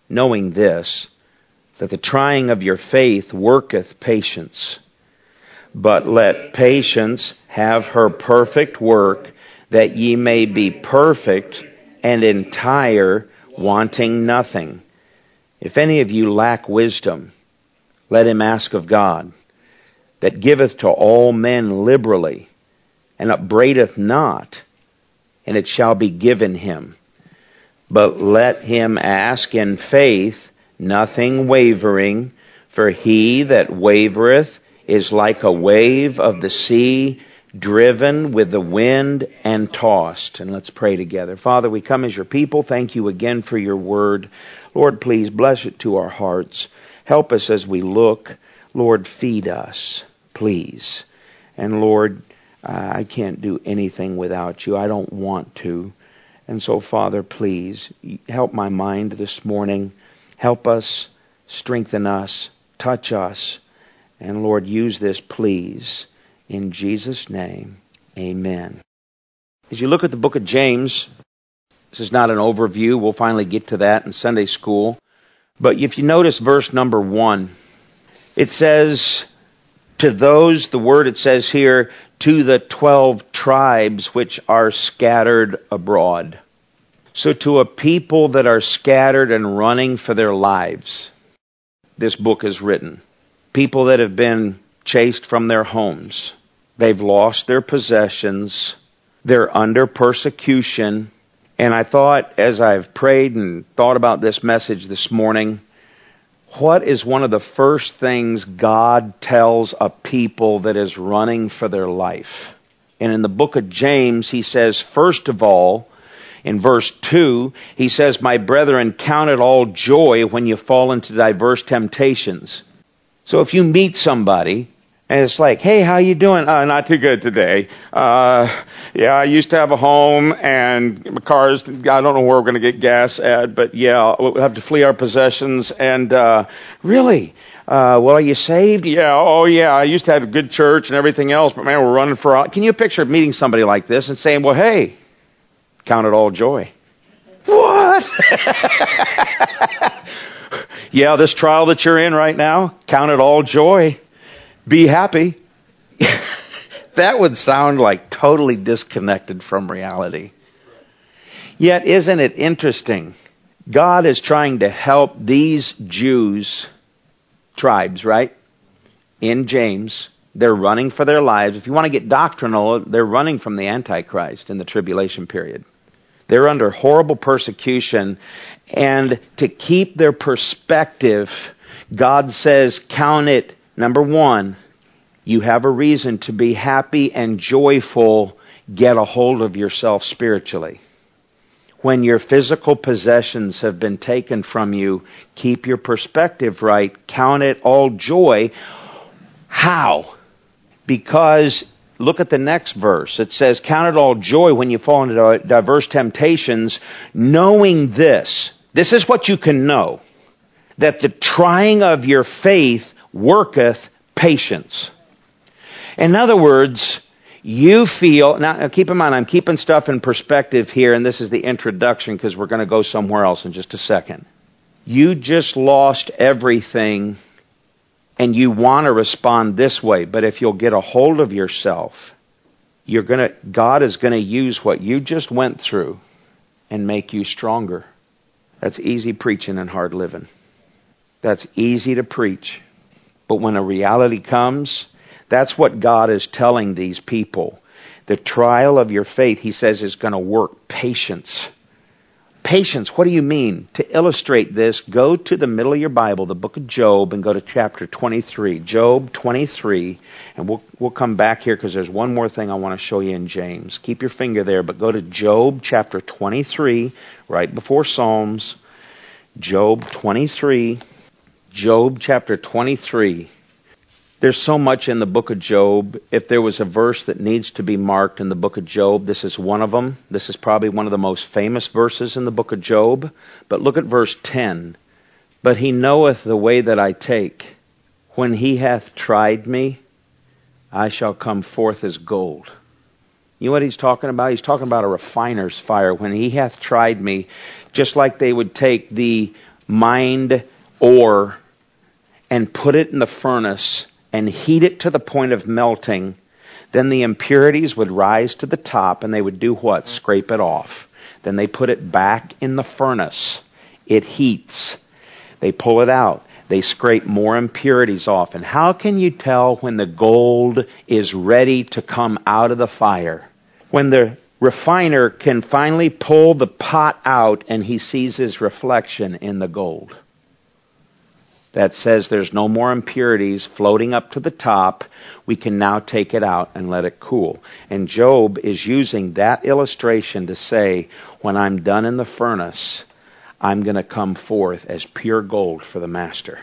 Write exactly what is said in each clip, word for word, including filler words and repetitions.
knowing this, that the trying of your faith worketh patience. But let patience have her perfect work, that ye may be perfect and entire, wanting nothing. If any of you lack wisdom, let him ask of God, that giveth to all men liberally, and upbraideth not, and it shall be given him. But let him ask in faith, nothing wavering, for he that wavereth is like a wave of the sea, driven with the wind and tossed. And let's pray together. Father, we come as your people. Thank you again for your word. Lord, please bless it to our hearts. Help us as we look. Lord, feed us, please. And Lord, I can't do anything without you. I don't want to. And so, Father, please help my mind this morning. Help us, strengthen us, touch us. And Lord, use this, please. In Jesus' name, amen. As you look at the book of James, this is not an overview. We'll finally get to that in Sunday school. But if you notice verse number one, it says, to those, the word it says here, to the twelve tribes which are scattered abroad. So to a people that are scattered and running for their lives, this book is written. People that have been chased from their homes. They've lost their possessions. They're under persecution. And I thought, as I've prayed and thought about this message this morning, what is one of the first things God tells a people that is running for their life? And in the book of James, he says, first of all, in verse two, he says, my brethren, count it all joy when you fall into diverse temptations. So if you meet somebody, and it's like, hey, how you doing? Uh, not too good today. Uh, yeah, I used to have a home, and my car's, I don't know where we're going to get gas at, but yeah, we'll have to flee our possessions. And uh, really, uh, well, are you saved? Yeah, oh yeah, I used to have a good church and everything else, but man, we're running for... Can you picture meeting somebody like this and saying, well, hey, count it all joy? What? Yeah, this trial that you're in right now, count it all joy. Be happy. That would sound like totally disconnected from reality. Yet, isn't it interesting? God is trying to help these Jews, tribes, right? In James, they're running for their lives. If you want to get doctrinal, they're running from the Antichrist in the tribulation period. They're under horrible persecution. And to keep their perspective, God says, count it, number one, you have a reason to be happy and joyful. Get a hold of yourself spiritually. When your physical possessions have been taken from you, keep your perspective right. Count it all joy. How? Because look at the next verse. It says, count it all joy when you fall into diverse temptations, knowing this. This is what you can know. That the trying of your faith worketh patience. In other words, you feel... Now, keep in mind, I'm keeping stuff in perspective here, and this is the introduction because we're going to go somewhere else in just a second. You just lost everything, and you want to respond this way. But if you'll get a hold of yourself, you're going to... God is going to use what you just went through and make you stronger. That's easy preaching and hard living. That's easy to preach. But when a reality comes, that's what God is telling these people. The trial of your faith, he says, is going to work patience. Patience, what do you mean? To illustrate this, go to the middle of your Bible, the book of Job, and go to chapter twenty-three. Job twenty-three, and we'll, we'll come back here because there's one more thing I want to show you in James. Keep your finger there, but go to Job chapter twenty-three, right before Psalms. Job twenty-three. Job chapter twenty-three. There's so much in the book of Job. If there was a verse that needs to be marked in the book of Job, this is one of them. This is probably one of the most famous verses in the book of Job. But look at verse ten. But he knoweth the way that I take. When he hath tried me, I shall come forth as gold. You know what he's talking about? He's talking about a refiner's fire. When he hath tried me, just like they would take the mined ore and put it in the furnace and heat it to the point of melting, then the impurities would rise to the top and they would do what? Scrape it off. Then they put it back in the furnace. It heats. They pull it out. They scrape more impurities off. And how can you tell when the gold is ready to come out of the fire? When the refiner can finally pull the pot out and he sees his reflection in the gold. That says there's no more impurities floating up to the top. We can now take it out and let it cool. And Job is using that illustration to say, when I'm done in the furnace, I'm going to come forth as pure gold for the master.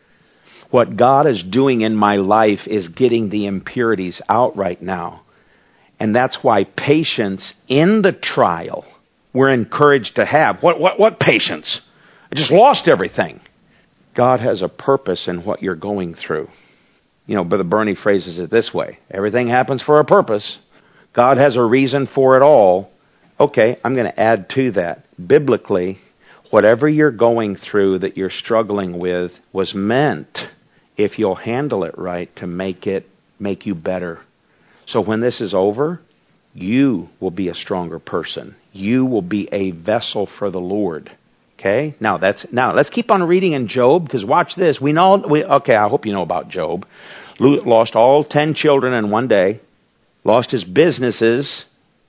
What God is doing in my life is getting the impurities out right now. And that's why patience in the trial we're encouraged to have. What, what, what patience? I just lost everything. God has a purpose in what you're going through. You know, Brother Bernie phrases it this way. Everything happens for a purpose. God has a reason for it all. Okay, I'm going to add to that. Biblically, whatever you're going through that you're struggling with was meant, if you'll handle it right, to make it, make you better. So when this is over, you will be a stronger person. You will be a vessel for the Lord. Okay? Now that's now let's keep on reading in Job, because watch this. We know we okay, I hope you know about Job. Lost all ten children in one day. Lost his businesses,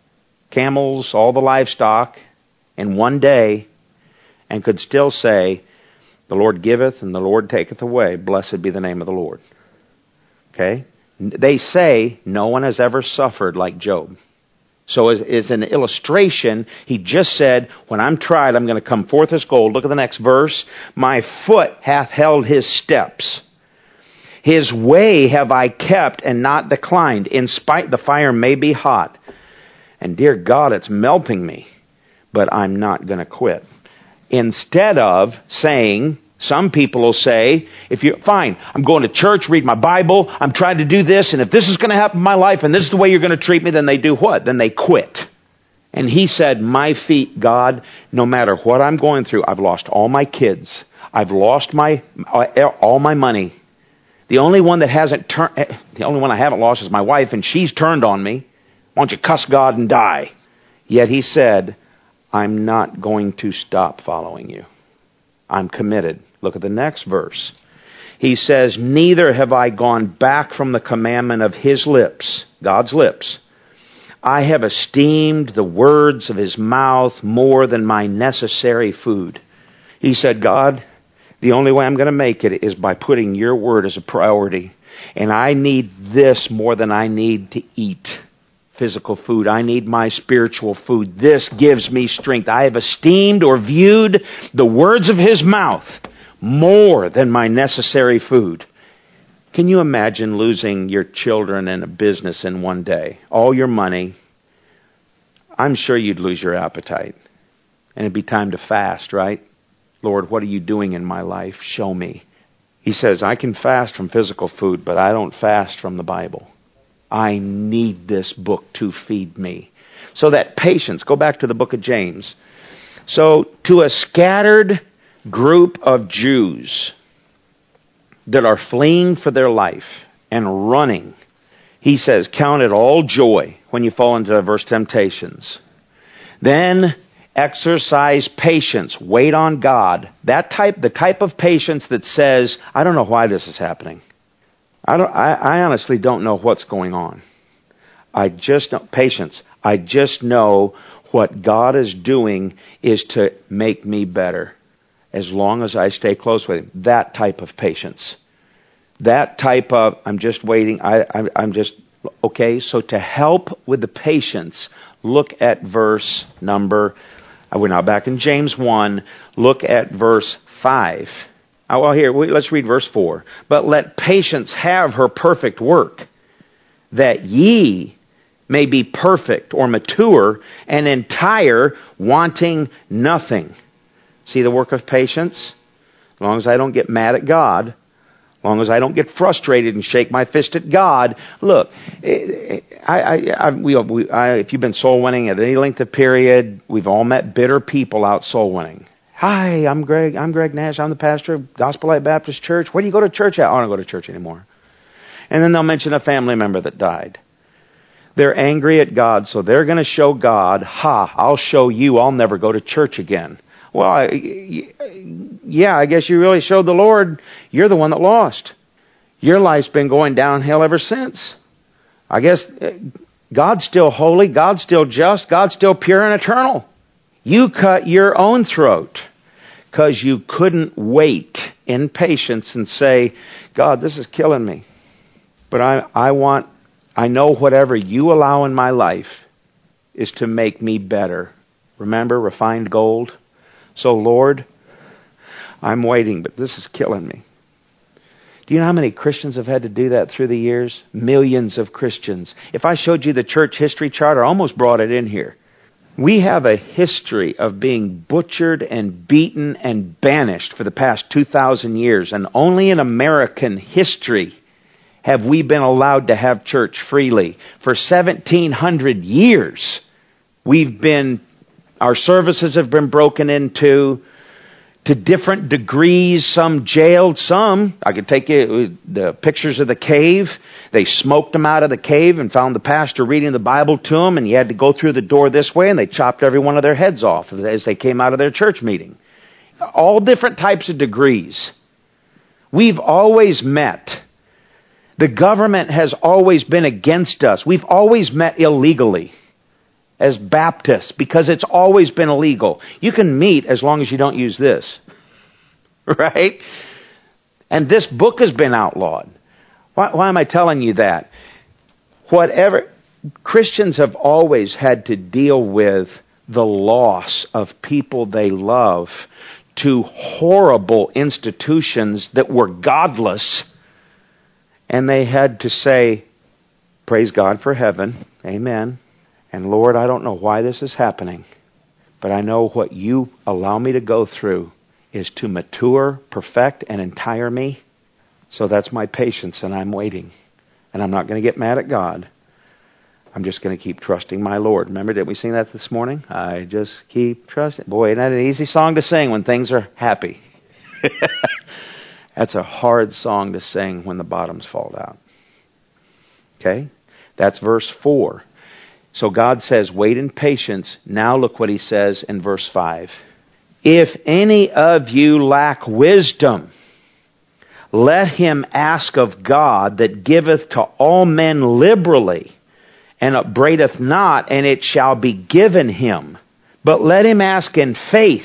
camels, all the livestock in one day, and could still say, the Lord giveth and the Lord taketh away. Blessed be the name of the Lord. Okay? They say no one has ever suffered like Job. So as, as an illustration, he just said, when I'm tried, I'm going to come forth as gold. Look at the next verse. My foot hath held his steps. His way have I kept and not declined. In spite the fire may be hot. And dear God, it's melting me. But I'm not going to quit. Instead of saying, some people will say, if you fine, I'm going to church, read my Bible, I'm trying to do this, and if this is going to happen in my life, and this is the way you're going to treat me, then they do what? Then they quit. And he said, my feet, God, no matter what I'm going through, I've lost all my kids. I've lost my all my money. The only one that hasn't turned, the only one I haven't lost is my wife, and she's turned on me. Why don't you cuss God and die? Yet he said, I'm not going to stop following you. I'm committed. Look at the next verse. He says, neither have I gone back from the commandment of his lips, God's lips. I have esteemed the words of his mouth more than my necessary food. He said, God, the only way I'm going to make it is by putting your word as a priority. And I need this more than I need to eat physical food. I need my spiritual food. This gives me strength. I have esteemed or viewed the words of his mouth more than my necessary food. Can you imagine losing your children and a business in one day? All your money. I'm sure you'd lose your appetite. And it'd be time to fast, right? Lord, what are you doing in my life? Show me. He says, I can fast from physical food, but I don't fast from the Bible. I need this book to feed me. So that patience, go back to the book of James. So to a scattered group of Jews that are fleeing for their life and running, he says, count it all joy when you fall into diverse temptations. Then exercise patience, wait on God. That type, the type of patience that says, I don't know why this is happening. I don't. I, I honestly don't know what's going on. I just know, patience. I just know what God is doing is to make me better, as long as I stay close with Him. That type of patience. That type of I'm just waiting. I, I I'm just okay. So to help with the patience, look at verse number. We're now back in James one. Look at verse five. Oh, well, here, let's read verse four. But let patience have her perfect work, that ye may be perfect or mature and entire, wanting nothing. See the work of patience? As long as I don't get mad at God, as long as I don't get frustrated and shake my fist at God. Look, I, I, I, we, we, I, if you've been soul winning at any length of period, we've all met bitter people out soul winning. Hi, I'm Greg. I'm Greg Nash. I'm the pastor of Gospel Light Baptist Church. Where do you go to church at? I don't go to church anymore. And then they'll mention a family member that died. They're angry at God, so they're going to show God, ha, I'll show you I'll never go to church again. Well, I, yeah, I guess you really showed the Lord you're the one that lost. Your life's been going downhill ever since. I guess God's still holy, God's still just, God's still pure and eternal. You cut your own throat because you couldn't wait in patience and say, God, this is killing me. But I, I want, I know whatever you allow in my life is to make me better. Remember, refined gold? So, Lord, I'm waiting, but this is killing me. Do you know how many Christians have had to do that through the years? Millions of Christians. If I showed you the church history chart, I almost brought it in here. We have a history of being butchered and beaten and banished for the past two thousand years. And only in American history have we been allowed to have church freely. For seventeen hundred years, we've been, our services have been broken into to different degrees, some jailed, some. I could take you the pictures of the cave. They smoked them out of the cave and found the pastor reading the Bible to them, and you had to go through the door this way, and they chopped every one of their heads off as they came out of their church meeting. All different types of degrees. We've always met. The government has always been against us. We've always met illegally as Baptists because it's always been illegal. You can meet as long as you don't use this. Right? And this book has been outlawed. Why, why am I telling you that? Whatever, Christians have always had to deal with the loss of people they love to horrible institutions that were godless. And they had to say, praise God for heaven. Amen. And Lord, I don't know why this is happening, but I know what you allow me to go through is to mature, perfect, and entire me. So that's my patience, and I'm waiting. And I'm not going to get mad at God. I'm just going to keep trusting my Lord. Remember, didn't we sing that this morning? I just keep trusting. Boy, isn't that an easy song to sing when things are happy? That's a hard song to sing when the bottoms fall out. Okay? That's verse four. So God says, wait in patience. Now look what He says in verse five. If any of you lack wisdom, let him ask of God that giveth to all men liberally, and upbraideth not, and it shall be given him. But let him ask in faith,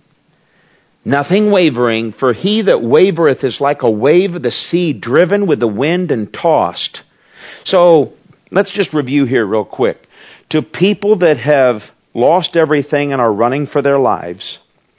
nothing wavering, for he that wavereth is like a wave of the sea driven with the wind and tossed. So, let's just review here real quick. To people that have lost everything and are running for their lives,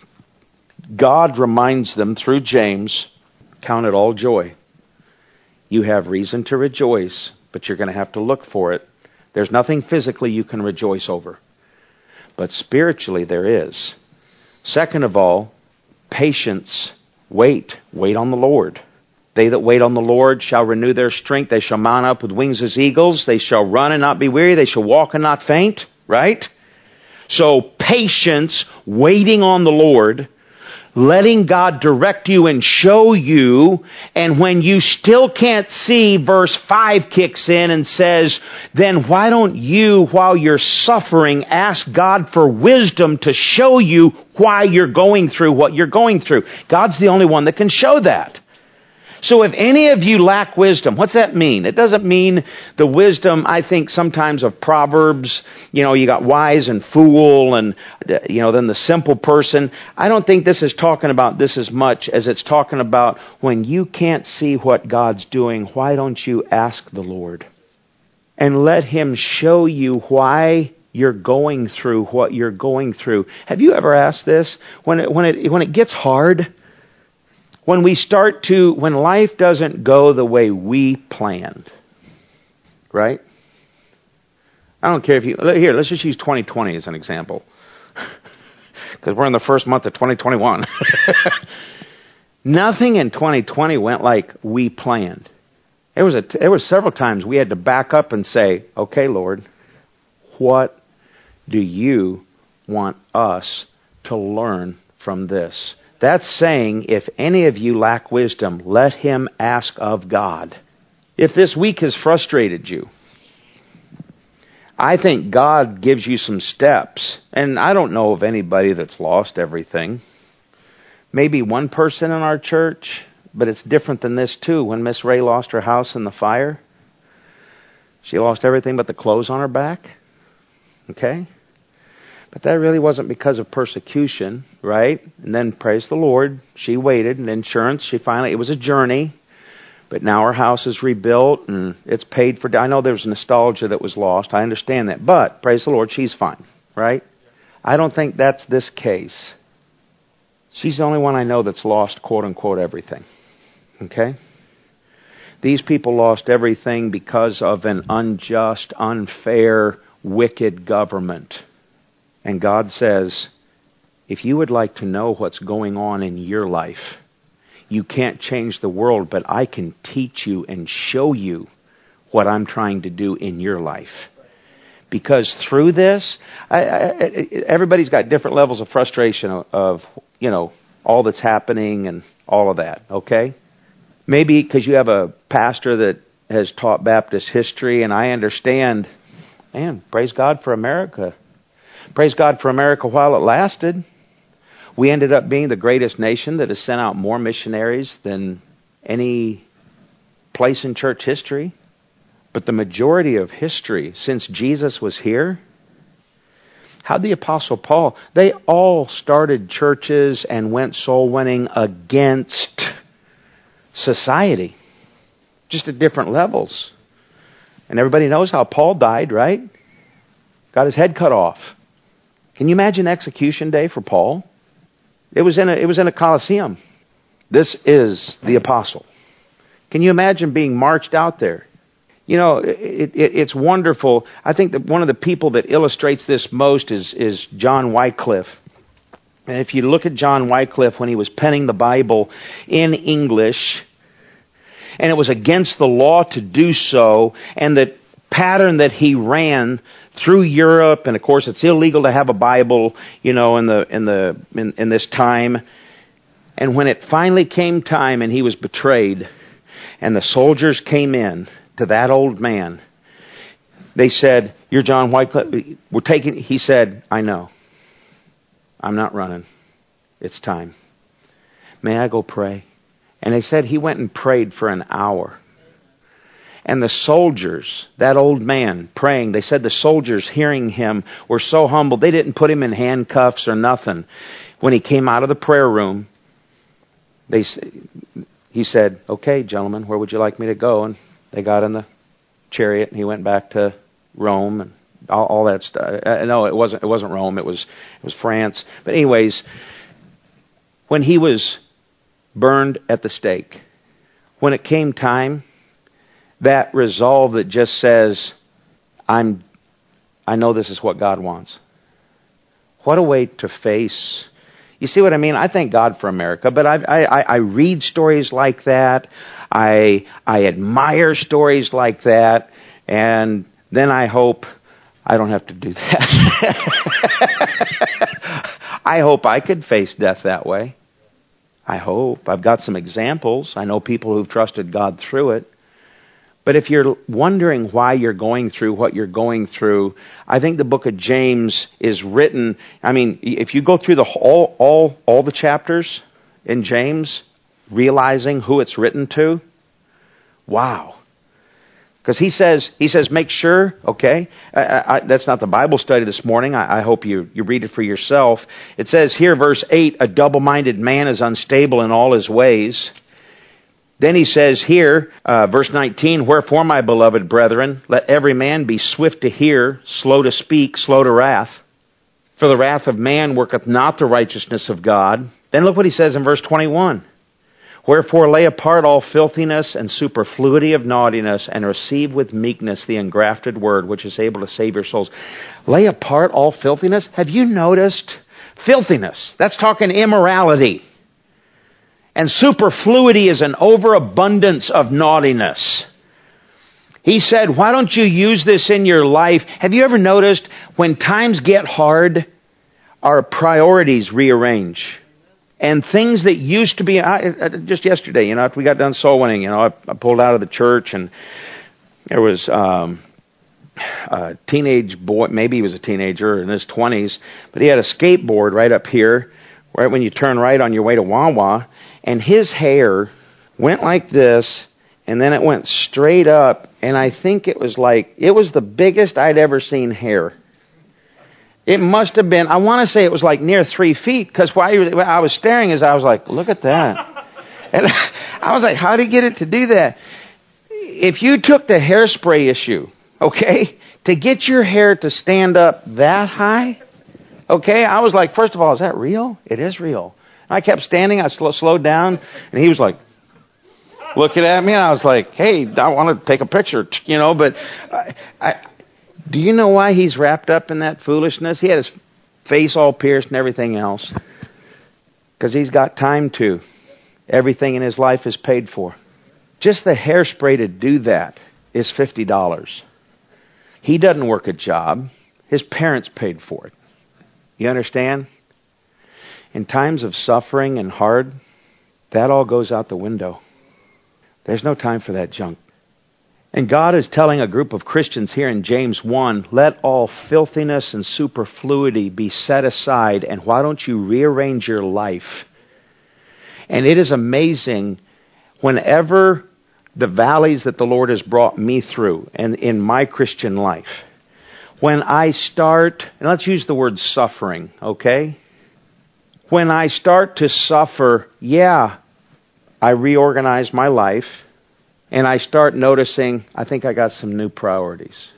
God reminds them through James, count it all joy. You have reason to rejoice, but you're going to have to look for it. There's nothing physically you can rejoice over, but spiritually there is. Second of all, patience. Wait. Wait on the Lord. They that wait on the Lord shall renew their strength. They shall mount up with wings as eagles. They shall run and not be weary. They shall walk and not faint. Right? So patience, waiting on the Lord, letting God direct you and show you, and when you still can't see, verse five kicks in and says, then why don't you, while you're suffering, ask God for wisdom to show you why you're going through what you're going through. God's the only one that can show that. So if any of you lack wisdom, what's that mean? It doesn't mean the wisdom, I think, sometimes of Proverbs. You know, you got wise and fool and, you know, then the simple person. I don't think this is talking about this as much as it's talking about when you can't see what God's doing, why don't you ask the Lord? And let Him show you why you're going through what you're going through. Have you ever asked this? When it, when it, when it gets hard, when we start to, when life doesn't go the way we planned, right? I don't care if you, here, let's just use twenty twenty as an example. Because we're in the first month of twenty twenty-one. Nothing in twenty twenty went like we planned. There was a, there were several times we had to back up and say, okay, Lord, what do you want us to learn from this. That's saying, if any of you lack wisdom, let him ask of God. If this week has frustrated you, I think God gives you some steps. And I don't know of anybody that's lost everything. Maybe one person in our church, but it's different than this too. When Miss Ray lost her house in the fire, she lost everything but the clothes on her back. Okay? But that really wasn't because of persecution, right? And then, praise the Lord, she waited, and insurance, she finally, it was a journey. But now her house is rebuilt, and it's paid for. I know there's nostalgia that was lost. I understand that. But, praise the Lord, she's fine, right? I don't think that's this case. She's the only one I know that's lost, quote-unquote, everything. Okay? These people lost everything because of an unjust, unfair, wicked government. And God says, if you would like to know what's going on in your life, you can't change the world, but I can teach you and show you what I'm trying to do in your life. Because through this, I, I, everybody's got different levels of frustration of, of, you know, all that's happening and all of that, okay? Maybe because you have a pastor that has taught Baptist history, and I understand, man, praise God for America. Praise God for America while it lasted. We ended up being the greatest nation that has sent out more missionaries than any place in church history. But the majority of history, since Jesus was here, how'd the Apostle Paul, they all started churches and went soul winning against society. Just at different levels. And everybody knows how Paul died, right? Got his head cut off. Can you imagine execution day for Paul? It was in a, it was in a Colosseum. This is the apostle. Can you imagine being marched out there? You know, it, it, it's wonderful. I think that one of the people that illustrates this most is, is John Wycliffe. And if you look at John Wycliffe when he was penning the Bible in English, and it was against the law to do so, and the pattern that he ran through Europe, and of course it's illegal to have a Bible, you know, in the in the in, in this time. And when it finally came time and he was betrayed, and the soldiers came in to that old man, they said, "You're John Wycliffe. We're taking." He said, "I know. I'm not running. It's time. May I go pray?" And they said he went and prayed for an hour. And the soldiers, that old man praying, they said the soldiers hearing him were so humbled, they didn't put him in handcuffs or nothing. When he came out of the prayer room, they he said, "Okay, gentlemen, where would you like me to go?" And they got in the chariot, and he went back to Rome and all, all that stuff. Uh, no, it wasn't. It wasn't Rome. It was it was France. But anyways, when he was burned at the stake, when it came time, that resolve that just says, I'm, I know this is what God wants. What a way to face. You see what I mean? I thank God for America, but I, I, I read stories like that. I, I admire stories like that. And then I hope I don't have to do that. I hope I could face death that way. I hope. I've got some examples. I know people who've trusted God through it. But if you're wondering why you're going through what you're going through, I think the book of James is written. I mean, if you go through the all all all the chapters in James, realizing who it's written to, wow. Because he says he says make sure. Okay, I, I, that's not the Bible study this morning. I, I hope you you read it for yourself. It says here, verse eight: a double-minded man is unstable in all his ways. Then he says here, uh, verse nineteen, wherefore, my beloved brethren, let every man be swift to hear, slow to speak, slow to wrath. For the wrath of man worketh not the righteousness of God. Then look what he says in verse twenty-one. Wherefore lay apart all filthiness and superfluity of naughtiness, and receive with meekness the engrafted word, which is able to save your souls. Lay apart all filthiness? Have you noticed? Filthiness. That's talking immorality. And superfluity is an overabundance of naughtiness. He said, why don't you use this in your life? Have you ever noticed when times get hard, our priorities rearrange? And things that used to be, I, just yesterday, you know, after we got done soul winning, you know, I, I pulled out of the church and there was um, a teenage boy, maybe he was a teenager in his twenties, but he had a skateboard right up here, right when you turn right on your way to Wawa, and his hair went like this, and then it went straight up, and I think it was like, it was the biggest I'd ever seen hair. It must have been, I want to say it was like near three feet, because while I was staring as I was like, look at that. And I was like, how did he get it to do that? If you took the hairspray issue, okay, to get your hair to stand up that high, okay, I was like, first of all, is that real? It is real. I kept standing, I sl- slowed down, and he was like, looking at me, and I was like, hey, I want to take a picture, you know, but I, I, do you know why he's wrapped up in that foolishness? He had his face all pierced and everything else. Because he's got time to. Everything in his life is paid for. Just the hairspray to do that is fifty dollars. He doesn't work a job. His parents paid for it. You understand? In times of suffering and hard, that all goes out the window. There's no time for that junk. And God is telling a group of Christians here in James one, let all filthiness and superfluity be set aside, and why don't you rearrange your life? And it is amazing, whenever the valleys that the Lord has brought me through and in my Christian life, when I start, and let's use the word suffering, okay? When I start to suffer, yeah, I reorganize my life. And I start noticing, I think I got some new priorities.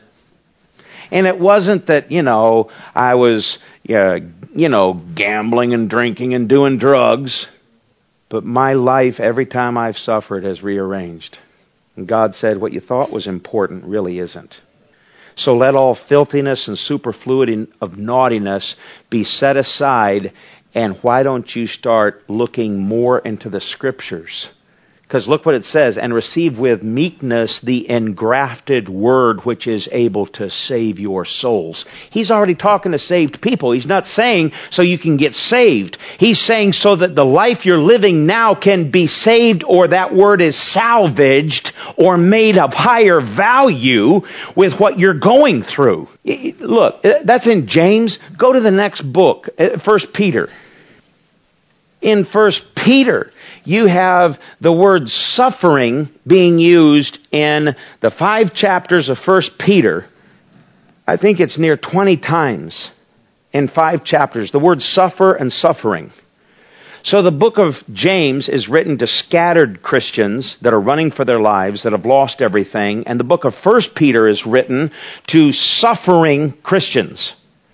And it wasn't that, you know, I was, uh, you know, gambling and drinking and doing drugs. But my life, every time I've suffered, has rearranged. And God said, what you thought was important really isn't. So let all filthiness and superfluity of naughtiness be set aside. And why don't you start looking more into the Scriptures? Because look what it says, and receive with meekness the engrafted word which is able to save your souls. He's already talking to saved people. He's not saying so you can get saved. He's saying so that the life you're living now can be saved, or that word is salvaged or made of higher value with what you're going through. Look, that's in James. Go to the next book, First Peter. In First Peter, you have the word suffering being used in the five chapters of First Peter. I think it's near twenty times in five chapters. The word suffer and suffering. So the book of James is written to scattered Christians that are running for their lives, that have lost everything. And the book of First Peter is written to suffering Christians.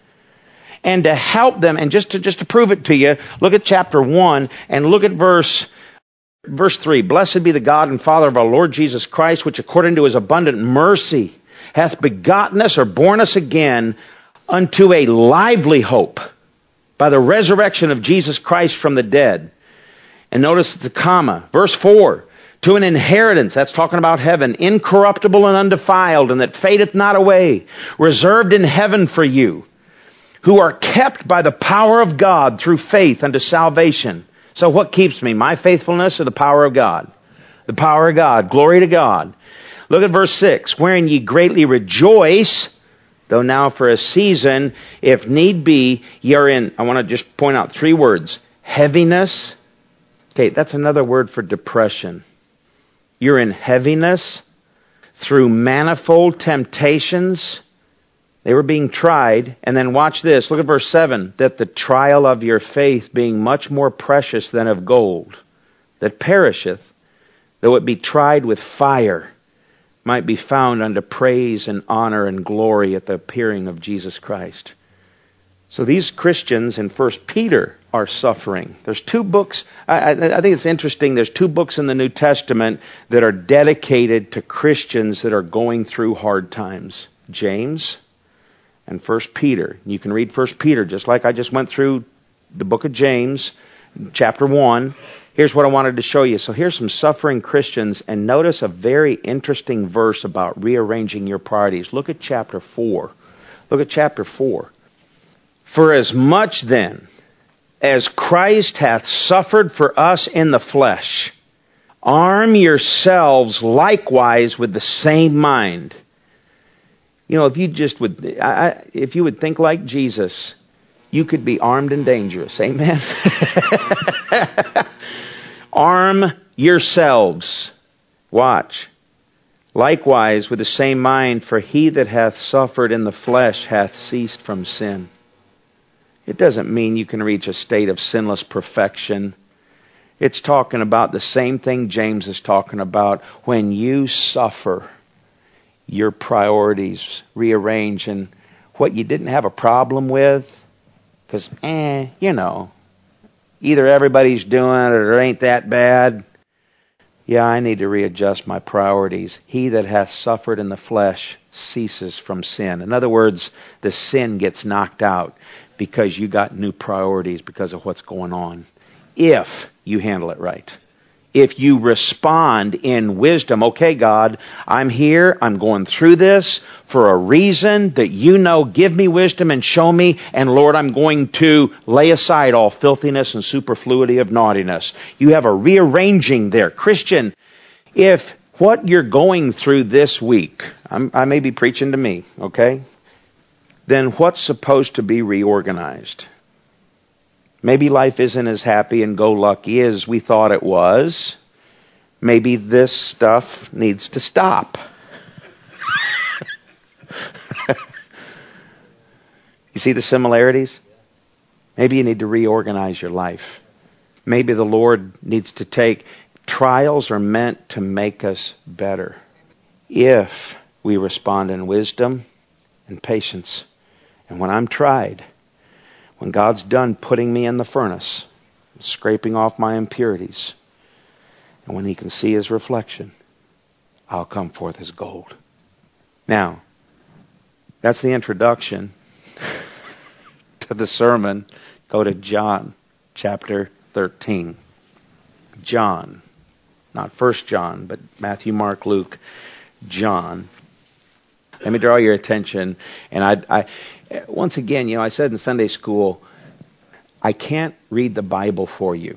And to help them, and just to just to prove it to you, look at chapter one and look at verse verse three. Blessed be the God and Father of our Lord Jesus Christ, which according to his abundant mercy hath begotten us or born us again unto a lively hope by the resurrection of Jesus Christ from the dead. And notice it's a comma. Verse four. To an inheritance, that's talking about heaven, incorruptible and undefiled, and that fadeth not away, reserved in heaven for you, who are kept by the power of God through faith unto salvation. So what keeps me? My faithfulness or the power of God? The power of God. Glory to God. Look at verse six. Wherein ye greatly rejoice, though now for a season, if need be, ye are in, I want to just point out three words. Heaviness. Okay, that's another word for depression. You're in heaviness through manifold temptations. They were being tried, and then watch this. Look at verse seven. That the trial of your faith, being much more precious than of gold, that perisheth, though it be tried with fire, might be found unto praise and honor and glory at the appearing of Jesus Christ. So these Christians in First Peter are suffering. There's two books. I, I think it's interesting. There's two books in the New Testament that are dedicated to Christians that are going through hard times. James and First Peter. You can read First Peter just like I just went through the book of James, chapter one. Here's what I wanted to show you. So here's some suffering Christians, and notice a very interesting verse about rearranging your priorities. Look at chapter four. Look at chapter four. For as much then as Christ hath suffered for us in the flesh, arm yourselves likewise with the same mind. You know, if you just would, I, if you would think like Jesus, you could be armed and dangerous. Amen? Arm yourselves. Watch. Likewise with the same mind, for he that hath suffered in the flesh hath ceased from sin. It doesn't mean you can reach a state of sinless perfection. It's talking about the same thing James is talking about. When you suffer, your priorities rearrange, and what you didn't have a problem with, because, eh, you know, either everybody's doing it or it ain't that bad. Yeah, I need to readjust my priorities. He that hath suffered in the flesh ceases from sin. In other words, the sin gets knocked out because you got new priorities because of what's going on. If you handle it right. If you respond in wisdom, okay, God, I'm here, I'm going through this for a reason that you know, give me wisdom and show me, and Lord, I'm going to lay aside all filthiness and superfluity of naughtiness. You have a rearranging there. Christian, if what you're going through this week, I'm, I may be preaching to me, okay, then what's supposed to be reorganized? Maybe life isn't as happy and go-lucky as we thought it was. Maybe this stuff needs to stop. You see the similarities? Maybe you need to reorganize your life. Maybe the Lord needs to take... Trials are meant to make us better if we respond in wisdom and patience. And when I'm tried... When God's done putting me in the furnace, scraping off my impurities, and when He can see His reflection, I'll come forth as gold. Now, that's the introduction to the sermon. Go to John chapter thirteen. John, not First John, but Matthew, Mark, Luke, John. Let me draw your attention, and I, I, once again, you know, I said in Sunday school, I can't read the Bible for you.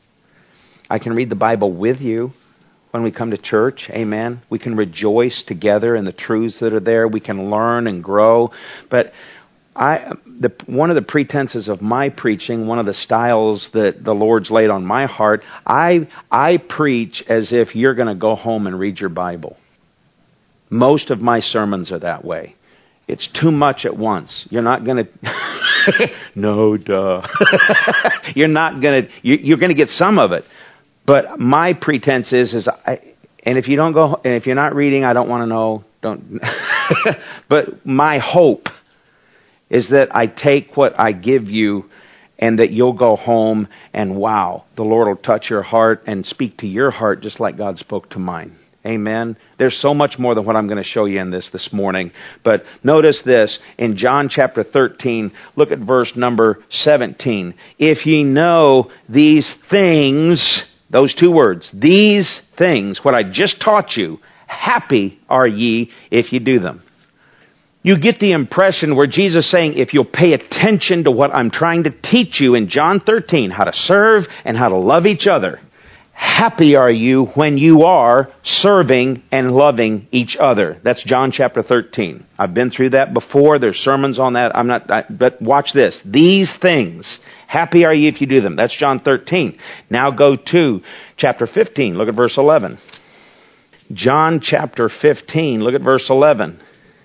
I can read the Bible with you when we come to church. Amen. We can rejoice together in the truths that are there. We can learn and grow. But I, the, one of the pretenses of my preaching, one of the styles that the Lord's laid on my heart, I, I preach as if you're going to go home and read your Bible. Most of my sermons are that way. It's too much at once. You're not going to... no, duh. You're not going to... You're going to get some of it. But my pretense is... is I, and if you don't go... And if you're not reading, I don't want to know. Don't. But my hope is that I take what I give you and that you'll go home and wow, the Lord will touch your heart and speak to your heart just like God spoke to mine. Amen. There's so much more than what I'm going to show you in this this morning. But notice this, in John chapter thirteen, look at verse number seventeen. If ye know these things, those two words, these things, what I just taught you, happy are ye if you do them. You get the impression where Jesus is saying, if you'll pay attention to what I'm trying to teach you in John thirteen, how to serve and how to love each other, happy are you when you are serving and loving each other. That's John chapter thirteen. I've been through that before. There's sermons on that. I'm not, I, but watch this. These things, happy are you if you do them. That's John thirteen. Now go to chapter fifteen. Look at verse eleven. John chapter fifteen. Look at verse eleven.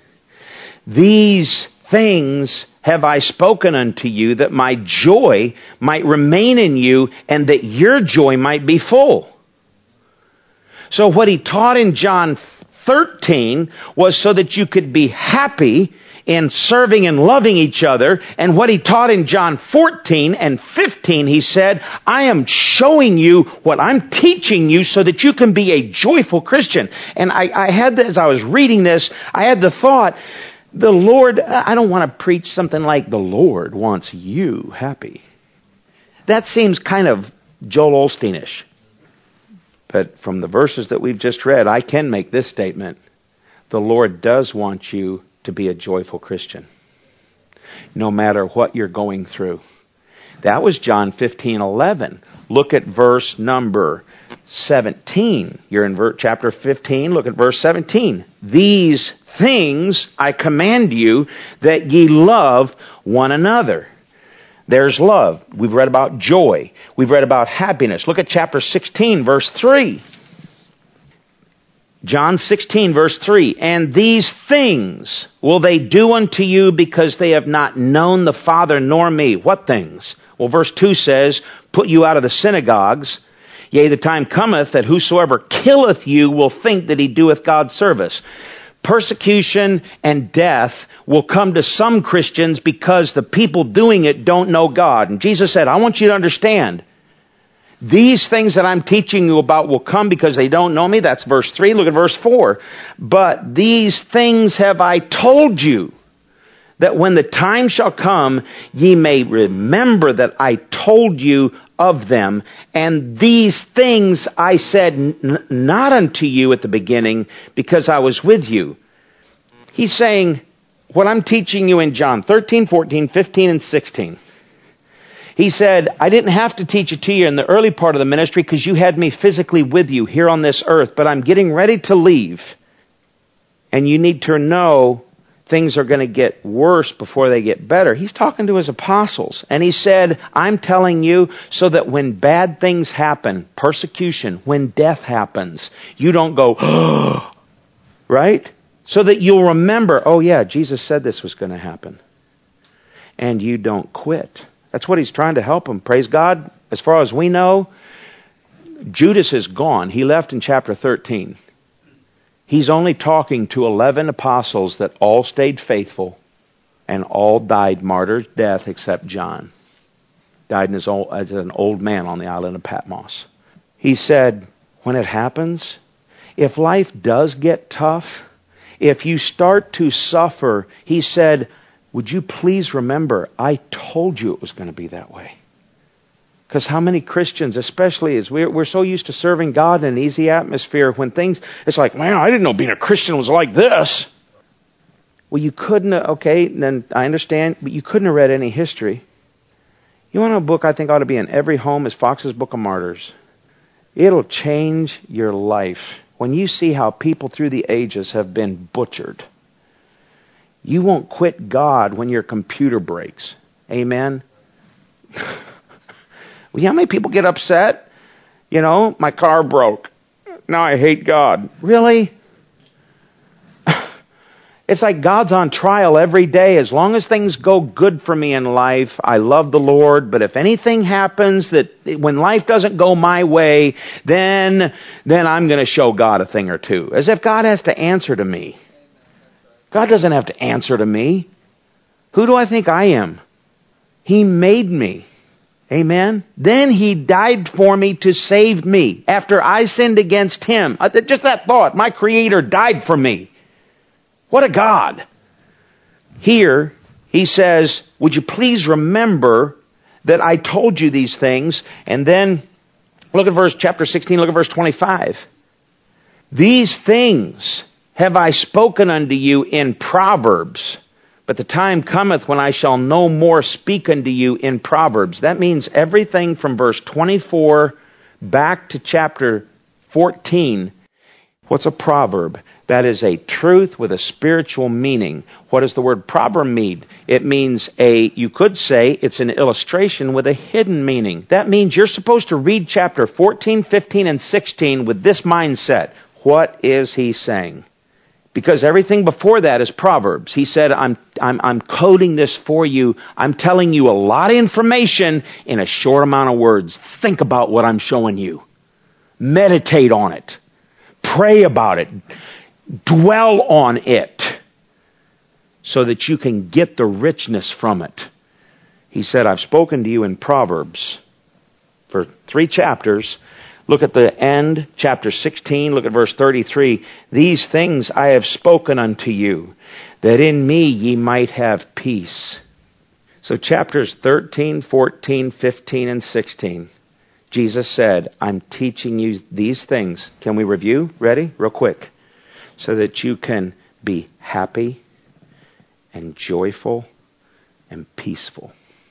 These things have I spoken unto you, that my joy might remain in you, and that your joy might be full. So what he taught in John thirteen was so that you could be happy in serving and loving each other. And what he taught in John fourteen and fifteen, he said, I am showing you what I'm teaching you so that you can be a joyful Christian. And I, I had, as I was reading this, I had the thought, the Lord, I don't want to preach something like the Lord wants you happy. That seems kind of Joel Osteen-ish. But from the verses that we've just read, I can make this statement. The Lord does want you to be a joyful Christian. No matter what you're going through. That was John fifteen eleven. Look at verse number seventeen. You're in ver- chapter fifteen. Look at verse seventeen. These things I command you, that ye love one another. There's love. We've read about joy. We've read about happiness. Look at chapter sixteen, verse three. John sixteen, verse three. And these things will they do unto you, because they have not known the Father nor me. What things? Well, verse two says, put you out of the synagogues. Yea, the time cometh that whosoever killeth you will think that he doeth God service. Persecution and death will come to some Christians because the people doing it don't know God. And Jesus said, I want you to understand, these things that I'm teaching you about will come because they don't know me. That's verse three. Look at verse four. But these things have I told you, that when the time shall come, ye may remember that I told you of them. And these things I said n- not unto you at the beginning, because I was with you. He's saying, what I'm teaching you in John thirteen, fourteen, fifteen, and sixteen. He said, I didn't have to teach it to you in the early part of the ministry because you had me physically with you here on this earth, but I'm getting ready to leave. And you need to know things are going to get worse before they get better. He's talking to his apostles. And he said, I'm telling you so that when bad things happen, persecution, when death happens, you don't go, oh, right? So that you'll remember, oh yeah, Jesus said this was going to happen. And you don't quit. That's what he's trying to help them. Praise God. As far as we know, Judas is gone. He left in chapter thirteen. He's only talking to eleven apostles that all stayed faithful and all died martyr's death except John. Died as an old man on the island of Patmos. He said, when it happens, if life does get tough, if you start to suffer, he said, would you please remember, I told you it was going to be that way. Because how many Christians, especially as we're, we're so used to serving God in an easy atmosphere, when things, it's like, man, I didn't know being a Christian was like this. Well, you couldn't, okay, then I understand, but you couldn't have read any history. You want a book I think ought to be in every home is Fox's Book of Martyrs. It'll change your life. When you see how people through the ages have been butchered, you won't quit God when your computer breaks. Amen? Well, you know how many people get upset? You know, my car broke. Now I hate God. Really? It's like God's on trial every day. As long as things go good for me in life, I love the Lord. But if anything happens that when life doesn't go my way, then, then I'm going to show God a thing or two. As if God has to answer to me. God doesn't have to answer to me. Who do I think I am? He made me. Amen? Then He died for me to save me. After I sinned against Him. Just that thought. My Creator died for me. What a God. Here, He says, would you please remember that I told you these things? And then, look at verse chapter sixteen, look at verse twenty-five. These things have I spoken unto you in Proverbs, but the time cometh when I shall no more speak unto you in Proverbs. That means everything from verse twenty-four back to chapter fourteen. What's a proverb? That is a truth with a spiritual meaning. What does the word proverb mean? It means a, you could say, it's an illustration with a hidden meaning. That means you're supposed to read chapter fourteen, fifteen, and sixteen with this mindset. What is he saying? Because everything before that is Proverbs. He said, I'm, I'm, I'm coding this for you. I'm telling you a lot of information in a short amount of words. Think about what I'm showing you. Meditate on it. Pray about it. Dwell on it. So that you can get the richness from it. He said, I've spoken to you in Proverbs for three chapters. Look at the end, chapter sixteen, look at verse thirty-three. These things I have spoken unto you, that in me ye might have peace. So chapters thirteen, fourteen, fifteen, and sixteen, Jesus said, I'm teaching you these things. Can we review? Ready? Real quick. So that you can be happy and joyful and peaceful.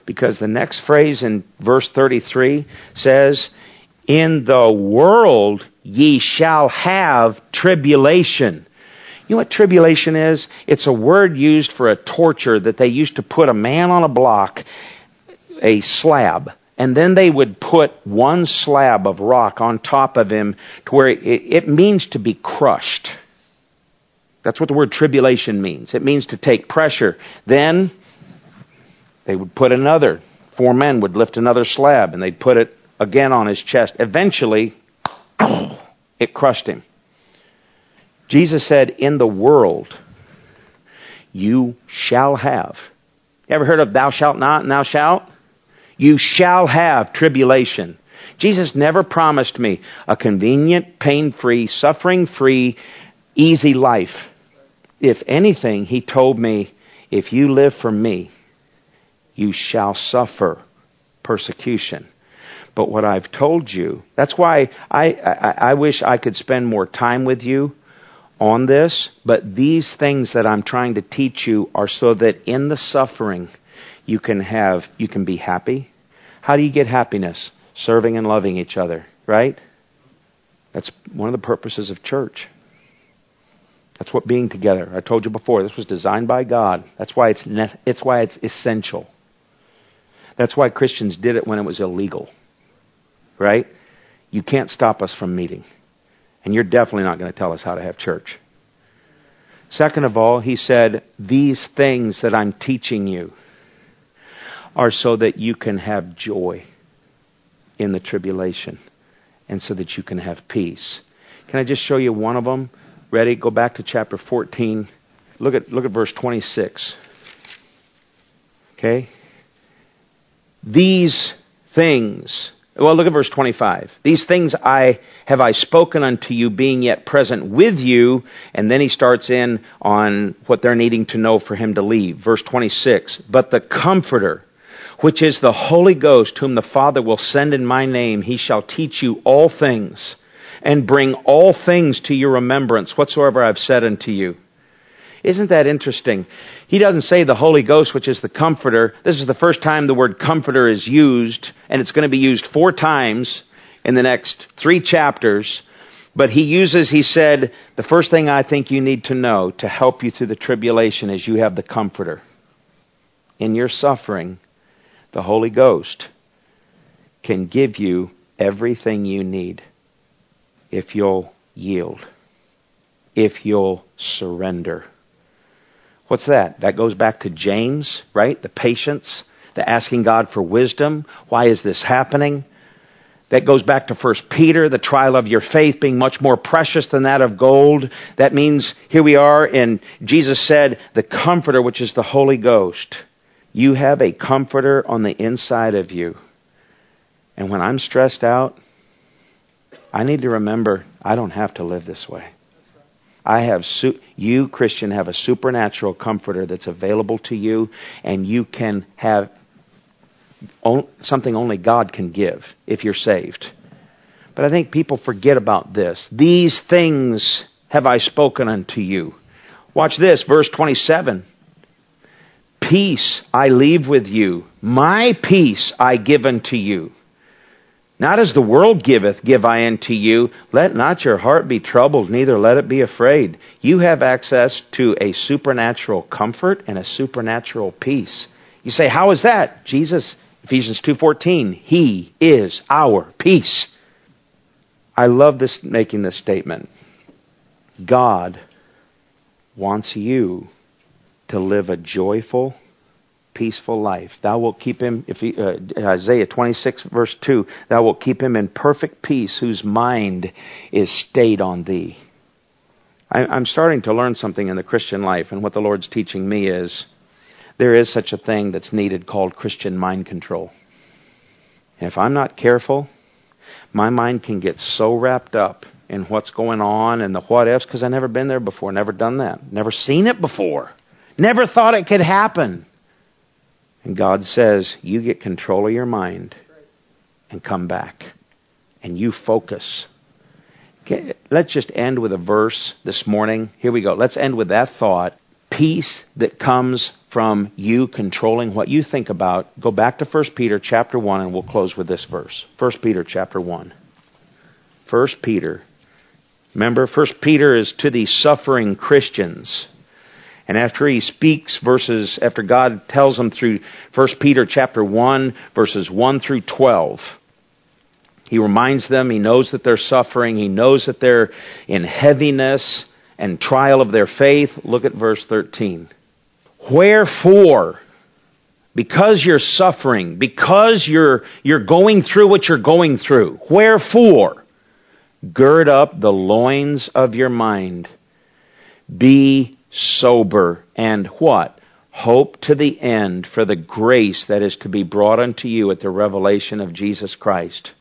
Because the next phrase in verse thirty-three says, in the world ye shall have tribulation. You know what tribulation is? It's a word used for a torture that they used to put a man on a block, a slab, and then they would put one slab of rock on top of him to where it, it means to be crushed. That's what the word tribulation means. It means to take pressure. Then they would put another, four men would lift another slab and they'd put it again on his chest. Eventually, it crushed him. Jesus said, in the world, you shall have. You ever heard of thou shalt not and thou shalt? You shall have tribulation. Jesus never promised me a convenient, pain-free, suffering-free, easy life. If anything, He told me, if you live for me, you shall suffer persecution. But what I've told you, that's why I, I, I wish I could spend more time with you on this, but these things that I'm trying to teach you are so that in the suffering you can have, you can be happy. How do you get happiness? Serving and loving each other, right? That's one of the purposes of church. That's what being together. I told you before, this was designed by God. That's why it's ne- it's why it's essential. That's why Christians did it when it was illegal. Right? You can't stop us from meeting. And you're definitely not going to tell us how to have church. Second of all, He said, these things that I'm teaching you are so that you can have joy in the tribulation and so that you can have peace. Can I just show you one of them? Ready? Go back to chapter fourteen. Look at look at verse twenty-six. Okay? These things... Well, look at verse twenty-five. These things I have I spoken unto you, being yet present with you. And then he starts in on what they're needing to know for him to leave. Verse twenty-six. But the Comforter, which is the Holy Ghost, whom the Father will send in my name, He shall teach you all things, and bring all things to your remembrance, whatsoever I've said unto you. Isn't that interesting? He doesn't say the Holy Ghost, which is the Comforter. This is the first time the word Comforter is used, and it's going to be used four times in the next three chapters. But he uses, he said, the first thing I think you need to know to help you through the tribulation is you have the Comforter. In your suffering, the Holy Ghost can give you everything you need if you'll yield, if you'll surrender. What's that? That goes back to James, right? The patience, the asking God for wisdom. Why is this happening? That goes back to First Peter, the trial of your faith being much more precious than that of gold. That means here we are, and Jesus said, the Comforter, which is the Holy Ghost. You have a Comforter on the inside of you. And when I'm stressed out, I need to remember I don't have to live this way. I have su- you, Christian, have a supernatural Comforter that's available to you, and you can have on- something only God can give if you're saved. But I think people forget about this. These things have I spoken unto you. Watch this, verse twenty-seven. Peace I leave with you. My peace I give unto you. Not as the world giveth, give I unto you. Let not your heart be troubled, neither let it be afraid. You have access to a supernatural comfort and a supernatural peace. You say, how is that? Jesus, Ephesians two fourteen, He is our peace. I love this, making this statement. God wants you to live a joyful, peaceful life. Thou wilt keep him, if he, uh, Isaiah twenty-six verse two, thou wilt keep him in perfect peace whose mind is stayed on thee. I, I'm starting to learn something in the Christian life, and what the Lord's teaching me is there is such a thing that's needed called Christian mind control. And if I'm not careful, my mind can get so wrapped up in what's going on and the what ifs, because I've never been there before, never done that, never seen it before, never thought it could happen. And God says, you get control of your mind and come back. And you focus. Okay, let's just end with a verse this morning. Here we go. Let's end with that thought. Peace that comes from you controlling what you think about. Go back to First Peter chapter one, and we'll close with this verse. First Peter chapter one. First Peter. Remember, First Peter is to the suffering Christians. And after he speaks verses, after God tells them through First Peter chapter one, verses one through twelve, he reminds them, he knows that they're suffering, he knows that they're in heaviness and trial of their faith. Look at verse thirteen. Wherefore, because you're suffering, because you're you're going through what you're going through, wherefore, gird up the loins of your mind. Be sober, and what? Hope to the end for the grace that is to be brought unto you at the revelation of Jesus Christ.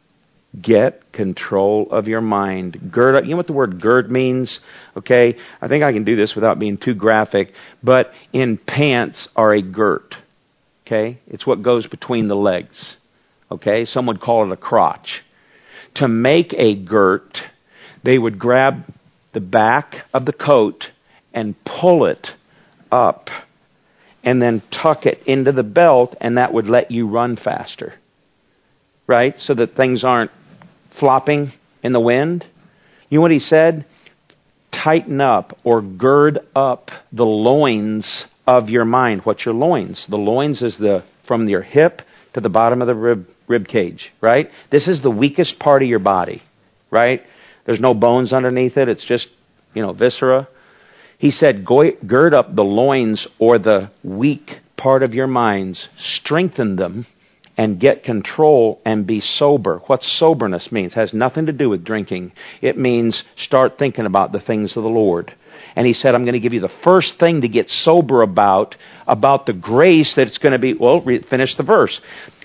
Get control of your mind. Gird up. You know what the word gird means? Okay, I think I can do this without being too graphic, but in pants are a girt. Okay, it's what goes between the legs. Okay, some would call it a crotch. To make a girt, they would grab the back of the coat and pull it up and then tuck it into the belt, and that would let you run faster. Right? So that things aren't flopping in the wind. You know what he said? Tighten up or gird up the loins of your mind. What's your loins? The loins is the from your hip to the bottom of the rib, rib cage, right? This is the weakest part of your body, right? There's no bones underneath it. It's just, you know, viscera. He said, gird up the loins or the weak part of your minds, strengthen them, and get control and be sober. What soberness means has nothing to do with drinking. It means start thinking about the things of the Lord. And he said, I'm going to give you the first thing to get sober about, about the grace that's going to be, well, finish the verse.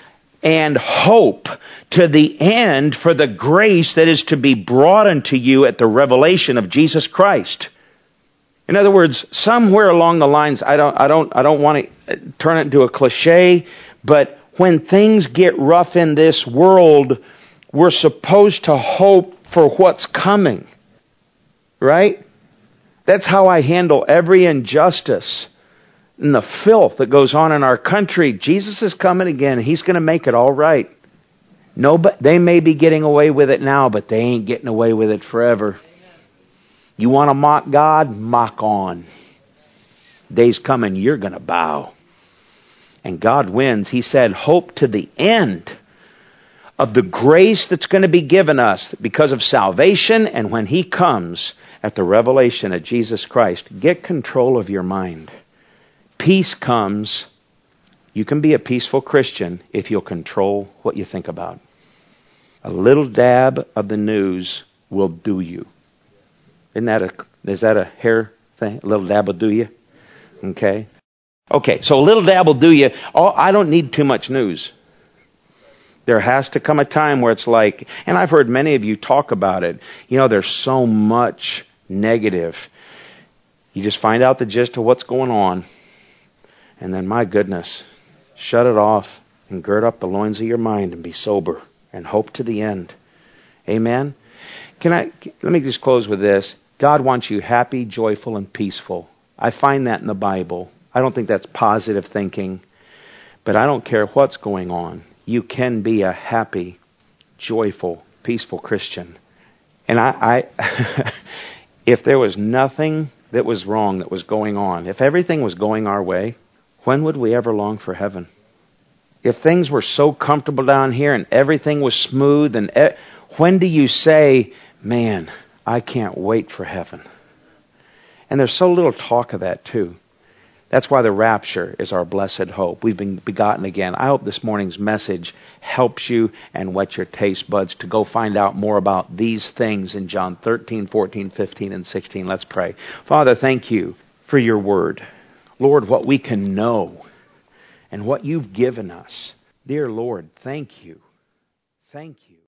And hope to the end for the grace that is to be brought unto you at the revelation of Jesus Christ. In other words, somewhere along the lines, I don't, I don't, I don't want to turn it into a cliche, but when things get rough in this world, we're supposed to hope for what's coming. Right? That's how I handle every injustice and the filth that goes on in our country. Jesus is coming again. He's going to make it all right. No, but they may be getting away with it now, but they ain't getting away with it forever. You want to mock God? Mock on. Day's coming, you're going to bow. And God wins. He said, hope to the end of the grace that's going to be given us because of salvation, and when He comes at the revelation of Jesus Christ. Get control of your mind. Peace comes. You can be a peaceful Christian if you'll control what you think about. A little dab of the news will do you. Isn't that a, is that a hair thing? A little dab will do you? Okay. Okay, so a little dab will do you. Oh, I don't need too much news. There has to come a time where it's like, and I've heard many of you talk about it, you know, there's so much negative. You just find out the gist of what's going on, and then, my goodness, shut it off and gird up the loins of your mind and be sober and hope to the end. Amen? Can I, let me just close with this. God wants you happy, joyful, and peaceful. I find that in the Bible. I don't think that's positive thinking, but I don't care what's going on. You can be a happy, joyful, peaceful Christian. And I, I if there was nothing that was wrong that was going on, if everything was going our way, when would we ever long for heaven? If things were so comfortable down here and everything was smooth, and e- when do you say, man, I can't wait for heaven? And there's so little talk of that too. That's why the rapture is our blessed hope. We've been begotten again. I hope this morning's message helps you and whet your taste buds to go find out more about these things in John thirteen, fourteen, fifteen, and sixteen. Let's pray. Father, thank you for your word. Lord, what we can know and what you've given us. Dear Lord, thank you. Thank you.